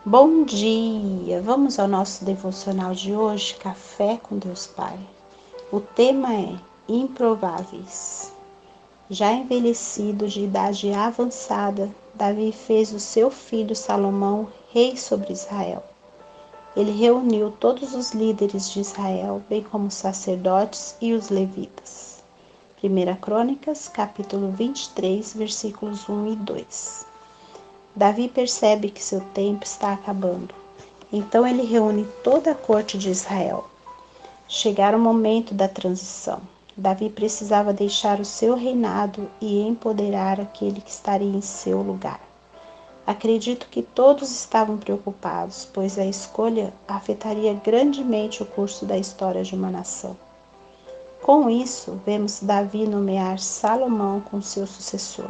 Bom dia! Vamos ao nosso devocional de hoje, Café com Deus Pai. O tema é Improváveis. Já envelhecido de idade avançada, Davi fez o seu filho Salomão rei sobre Israel. Ele reuniu todos os líderes de Israel, bem como os sacerdotes e os levitas. 1 Crônicas, capítulo 23, versículos 1 e 2. Davi percebe que seu tempo está acabando. Então ele reúne toda a corte de Israel. Chegara o momento da transição. Davi precisava deixar o seu reinado e empoderar aquele que estaria em seu lugar. Acredito que todos estavam preocupados, pois a escolha afetaria grandemente o curso da história de uma nação. Com isso, vemos Davi nomear Salomão como seu sucessor.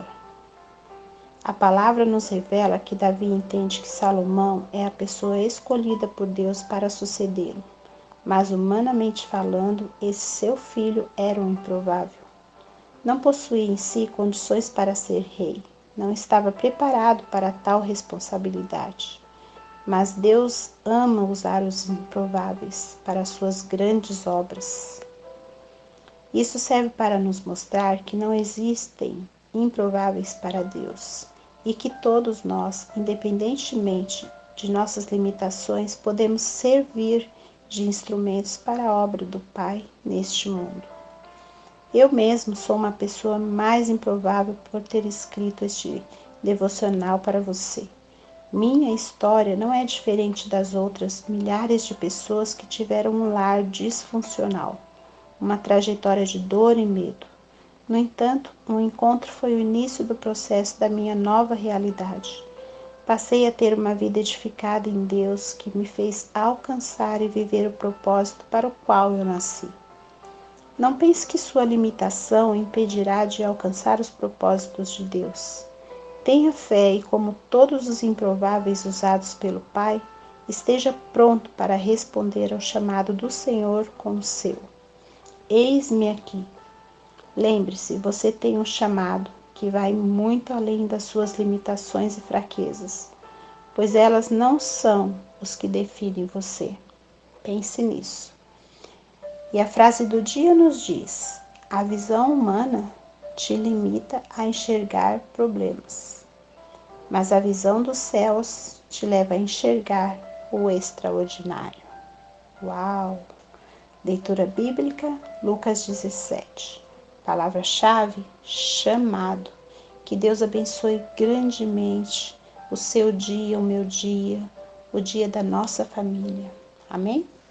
A palavra nos revela que Davi entende que Salomão é a pessoa escolhida por Deus para sucedê-lo, mas humanamente falando, esse seu filho era um improvável. Não possuía em si condições para ser rei, não estava preparado para tal responsabilidade. Mas Deus ama usar os improváveis para suas grandes obras. Isso serve para nos mostrar que não existem improváveis para Deus e que todos nós, independentemente de nossas limitações, podemos servir de instrumentos para a obra do Pai neste mundo. Eu mesmo sou uma pessoa mais improvável por ter escrito este devocional para você. Minha história não é diferente das outras milhares de pessoas que tiveram um lar disfuncional, uma trajetória de dor e medo. No entanto, o encontro foi o início do processo da minha nova realidade. Passei a ter uma vida edificada em Deus que me fez alcançar e viver o propósito para o qual eu nasci. Não pense que sua limitação impedirá de alcançar os propósitos de Deus. Tenha fé e, como todos os improváveis usados pelo Pai, esteja pronto para responder ao chamado do Senhor com o seu. Eis-me aqui. Lembre-se, você tem um chamado que vai muito além das suas limitações e fraquezas, pois elas não são os que definem você. Pense nisso. E a frase do dia nos diz: a visão humana te limita a enxergar problemas, mas a visão dos céus te leva a enxergar o extraordinário. Uau! Leitura bíblica, Lucas 17. Palavra-chave, chamado. Que Deus abençoe grandemente o seu dia, o meu dia, o dia da nossa família. Amém?